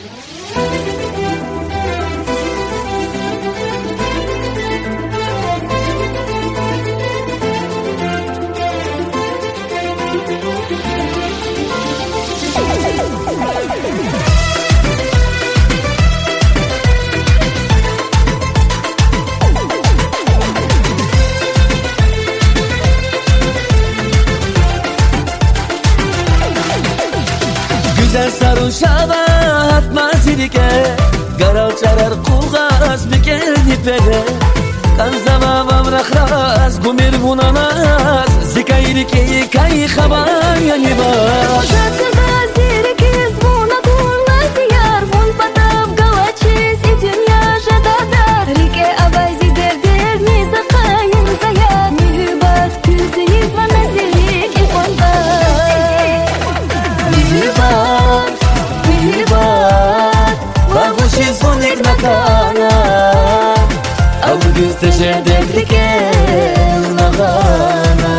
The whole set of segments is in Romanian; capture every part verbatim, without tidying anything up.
Güzel sarhoşava atmaz ilike Garal çarar kuğaz bir geldi pere Kanzava vamrakraz gumir vunanas Zikayirike kay xaban yani baş Auguste de triquel nagana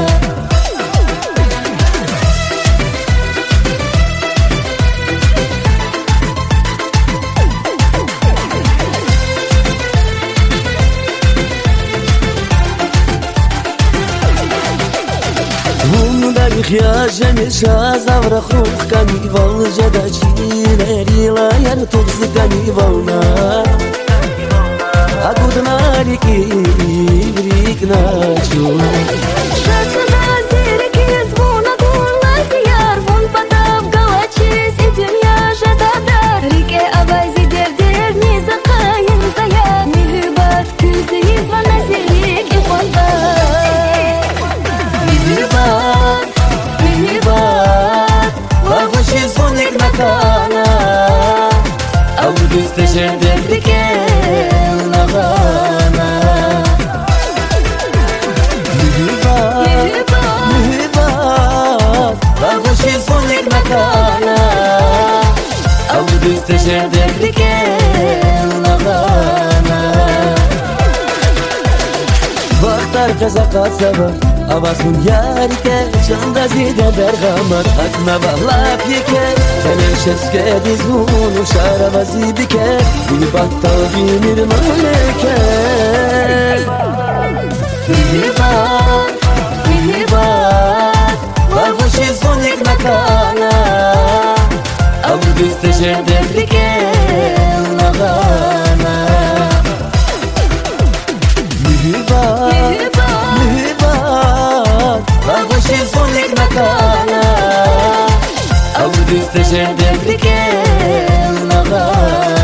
Bunu da ihtiyacını şazavra khuf kanival jadachileri la yar tugz kanivalna Agudna riki vrik nachu Shakna zirki zvona kurla ziyar Vun patav galachis i dünya jadadar Rike avazi devder niza qayin zayar Mihribat küzeyiz va nazirik ikhwanbar Mihribat, mihribat Vavushi zonik nakana Auguste jerde trikel nagana Mihribat, mihribat Vavushi zonik nakana Auguste jerde trikel nagana Vaktar kazaka sabar Avasun yarike Çanda zide bergamar Akna bağlap yeke Teneşeske dizgunu Şaravazi bike Bini batta binir maleke Mihribat, mihribat Vavushi zonik nakana Auguste jerde trikel nagana Mihribat, mihribat Vavushi zonik nakana Auguste jerde trikel nagana